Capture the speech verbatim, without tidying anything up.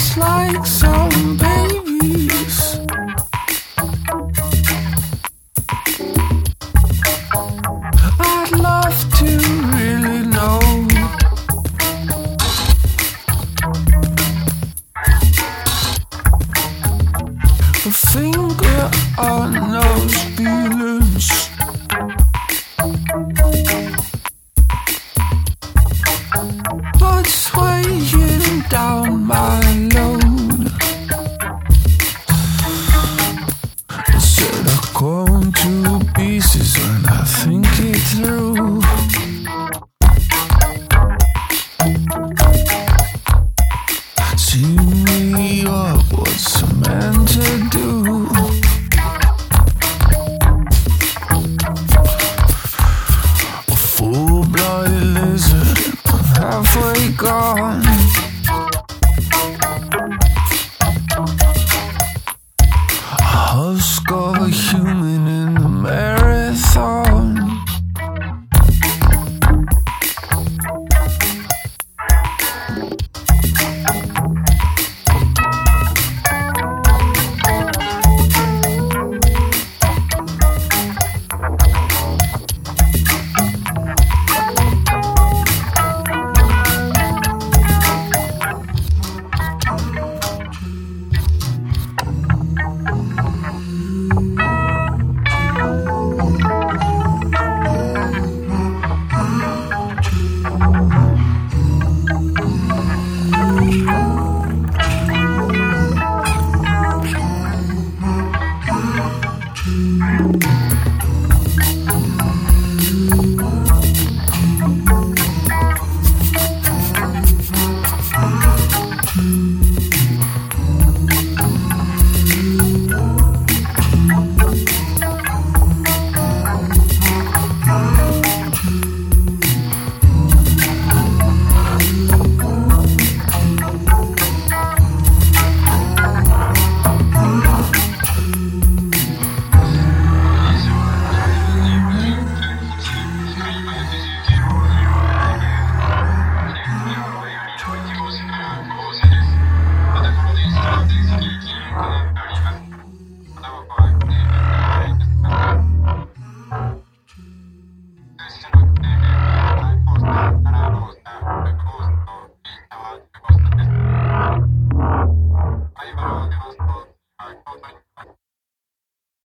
just like some babies. I'd love to really know. A finger on those feelings. What's weighing down my load? Instead of going to pieces when I think it through. See me up, what's a man to do? A full-blooded lizard, halfway gone. A husk of a human in the marathon.